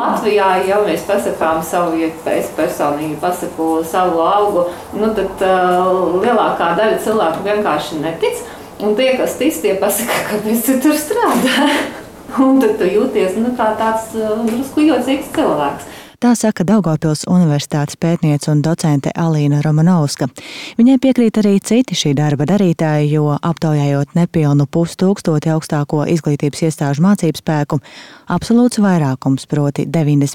Latvijā, ja mēs pasakām savu, ja es personīgi pasaku savu algu, tad lielākā daļa cilvēku vienkārši netic. Un tie, kas tic, tie pasaka, kāpēc tu tur strādā. Un tad tu jūties kā tāds drusku jocīgs cilvēks. Tā saka Daugavpils Universitātes pētniece un docente Alīna Romanovska. Viņai piekrīt arī citi šī darba darītāji, jo aptaujājot nepilnu 5000 augstāko izglītības iestāžu mācību spēku, absolūts vairākums, proti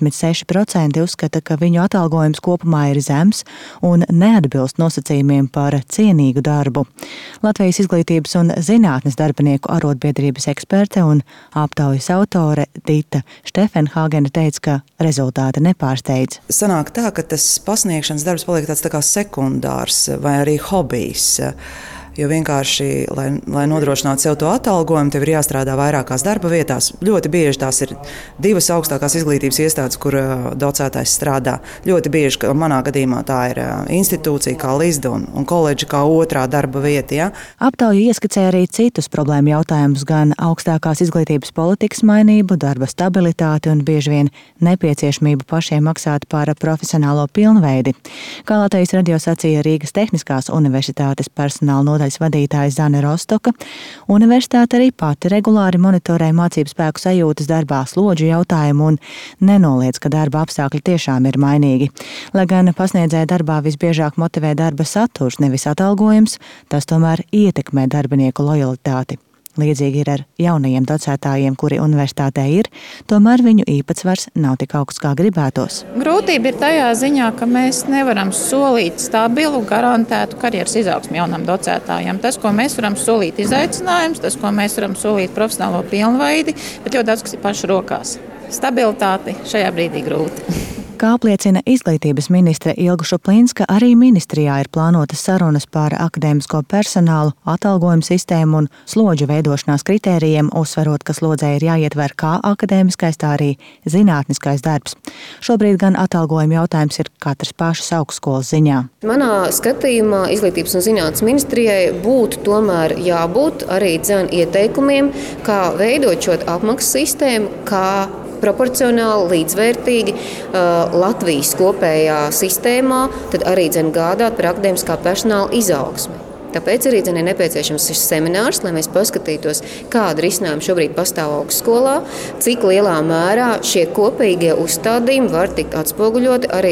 96% uzskata, ka viņu atalgojums kopumā ir zems un neatbilst nosacījumiem par cienīgu darbu. Latvijas izglītības un zinātnes darbinieku arotbiedrības eksperte un aptaujas autore Dita Štefenhāgene teica, ka rezultāti nepārsteidz. Sanāk tā, ka tas pasniegšanas darbs paliek tāds tā kā sekundārs vai arī hobijs. Jo vienkārši, lai nodrošinātu sev to atalgojumu, tev ir jāstrādā vairākās darba vietās. Ļoti bieži tās ir 2 augstākās izglītības iestādes, kur docētājs strādā. Ļoti bieži, ka manā gadījumā tā ir institūcija kā Lizda un koledža kā otrā darba vieta. Ja? Aptauja ieskicē arī citus problēmu jautājumus, gan augstākās izglītības politikas mainību, darba stabilitāti un bieži vien nepieciešamību pašiem maksāt par profesionālo pilnveidi. Kā Latvijas radio sacīja Rīgas Tehniskās universitātes personāla nodaļas vadītāja Zane Rostoka, universitāte arī pati regulāri monitorē mācību spēku sajūtas darbā, slodžu jautājumu un nenoliedz, ka darba apstākļi tiešām ir mainīgi. Lai gan pasniedzēja darbā visbiežāk motivē darba saturs, nevis atalgojums, tas tomēr ietekmē darbinieku lojalitāti. Līdzīgi ir ar jaunajiem docētājiem, kuri universitātē ir, tomēr viņu īpatsvars nav tik augsts, kā gribētos. Grūtība ir tajā ziņā, ka mēs nevaram solīt stabilu, garantētu karjeras izaugsmi jaunam docētājam. Tas, ko mēs varam solīt izaicinājums, tas, ko mēs varam solīt profesionālo pilnveidi, bet ļoti daudz, kas ir pašu rokās. Stabilitāti šajā brīdī grūti. Kā apliecina izglītības ministre Ilga Šuplīnska, arī ministrijā ir plānotas sarunas par akadēmisko personālu, atalgojumu sistēmu un slodžu veidošanās kritērijiem, uzsverot, ka slodzē ir jāietver kā akadēmiskais, tā arī zinātniskais darbs. Šobrīd gan atalgojuma jautājums ir katras pašas augstskolas ziņā. Manā skatījumā izglītības un zinātnes ministrijai būtu tomēr jābūt arī ieteikumiem, kā veidot šo apmaksas sistēmu, kā proporcionāli, līdzvērtīgi Latvijas kopējā sistēmā, tad arī gādāt par akadēmiskā personāla izaugsmi. Tāpēc arī ir nepieciešams šis seminārs, lai mēs paskatītos, kāda risinājuma šobrīd pastāv augstskolā, cik lielā mērā šie kopīgie uzstādījumi var tikt atspoguļoti arī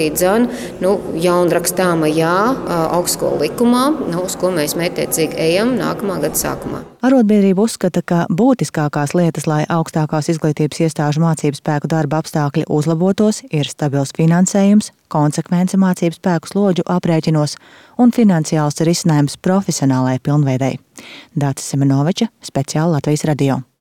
jaunrakstāmajā augstskolu likumā, uz ko mēs mērķtiecīgi ejam nākamā gada sākumā. Arotbiedrība uzskata, ka būtiskākās lietas, lai augstākās izglītības iestāžu mācību spēku darba apstākļi uzlabotos, ir stabils finansējums, konsekvence mācību spēku slodžu aprēķinos un finansiāls risinājums profesionālajai pilnveidei. Dācis Semenoviča, speciāli Latvijas radio.